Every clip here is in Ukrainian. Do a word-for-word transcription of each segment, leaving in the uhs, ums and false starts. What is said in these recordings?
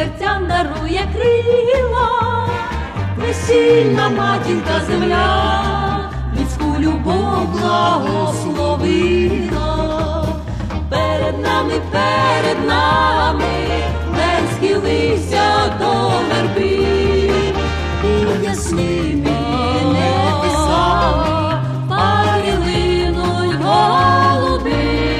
серцям дарує крила, весільна матінка земля, людську любов благословила. Перед нами, перед нами, день схилився до верби, і ясними небесами парі линуть голуби.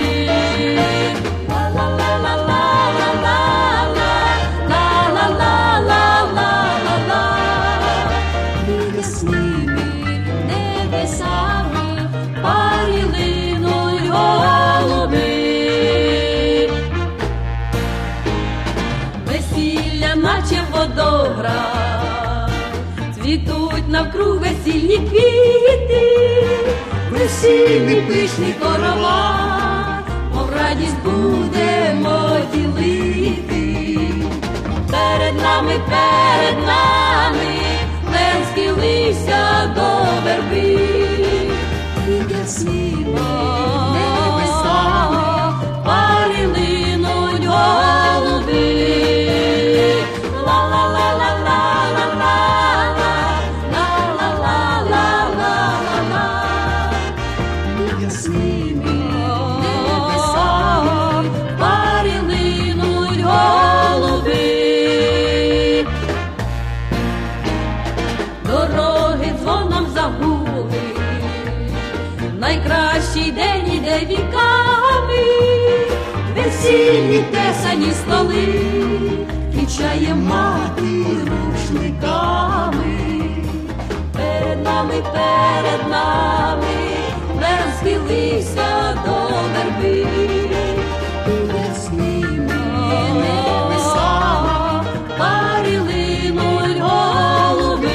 І ясними небесами парі линуть голуби. Весілля наче водограй, цвітуть навкруг весільні квіти, весільний пишний коровай, мов радість будемо ділити. Перед нами, перед нами, день схилився до верби, і ясними небесами парі линуть голуби. Ясними небесами парі линуть голуби. Дороги дзвоном загули, найкращий день іде віками, весільні тесані столи квітчає мати рушниками. Перед нами, перед нами день схилився до верби, і ясними небесами парі линуть голуби.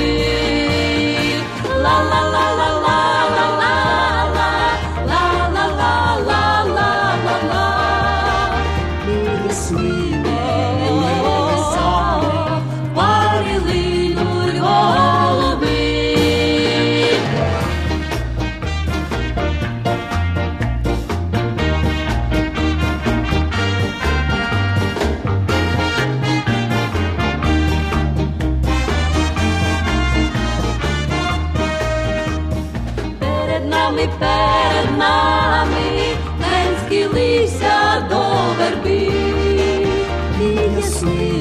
Перед нами день схилився до верби, і ясний